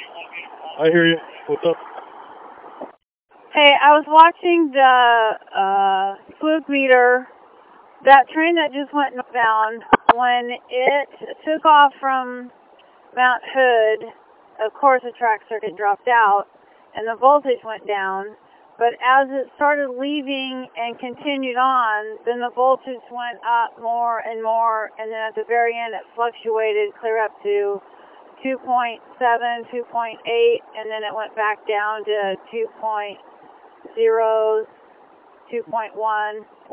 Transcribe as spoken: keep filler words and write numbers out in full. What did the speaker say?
I hear you. What's up? Hey, I was watching the uh, fluke meter, that train that just went northbound, when it took off from Mount Hood, of course the track circuit dropped out and the voltage went down. But as it started leaving and continued on, then the voltage went up more and more, and then at the very end it fluctuated clear up to two point seven, two point eight, and then it went back down to two point zero, two point one.